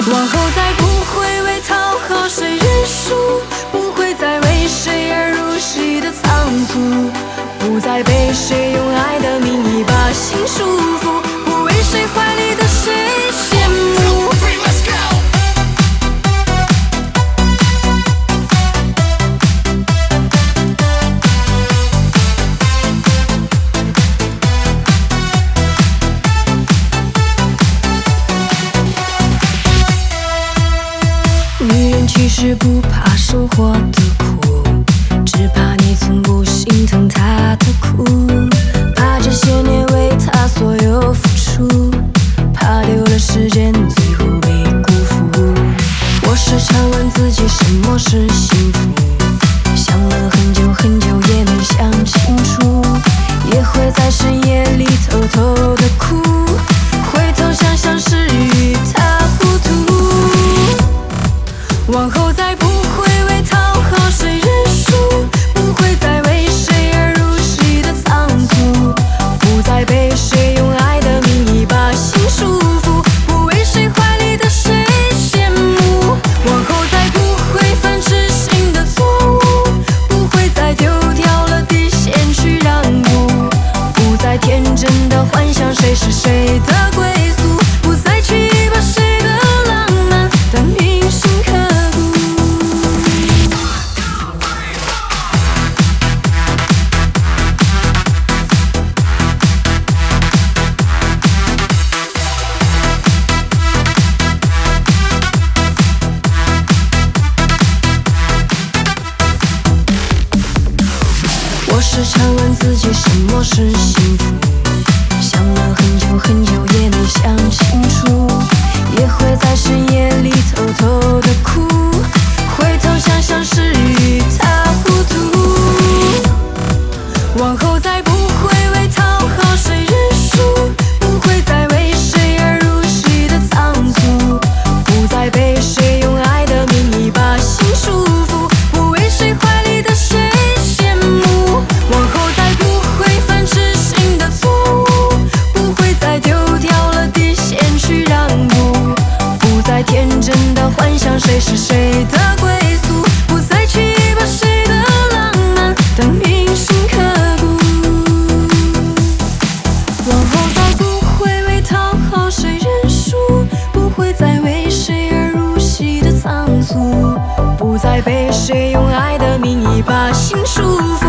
往后再不会为讨好谁认输，不会再为谁而入戏的仓促，不再被谁用爱的名义把心束缚，不为谁怀里的谁羡慕。女人其实不怕收获的苦，只怕你从不心疼她的苦，怕这些年为她所有付出，怕丢了时间最后被辜负。我时常问自己什么是幸福，想了很久很久也没想清楚，也会在深夜里偷偷的哭，回头想想是一塌糊涂。往后再不会为讨好谁认输，不会再为谁而入戏的仓促，不再被谁用爱的名义把心束缚，不为谁怀里的谁羡慕。往后再不会犯痴心的错误，不会再丢掉了底线去让步，不再天真的幻想谁是谁的归宿，不再去把谁的浪漫当铭心刻骨。我时常问自己什么是幸福，想了很久很久也没想清楚，也会在深夜里偷偷的哭，回头想想是一塌糊涂。往后再不会为讨好谁认输，不会再为谁而入戏的仓促，不再被谁用爱的名义把心束缚，不为谁怀里的谁羡慕。往后再不会犯痴心的错误，不会再丢掉了底线去让步，不再天真的幻想谁是谁的归宿，不再去把谁的浪漫当铭心刻骨。往后再不会为讨好谁认输，不会再为谁而入戏的仓促，不再被谁用爱的名义把心束缚。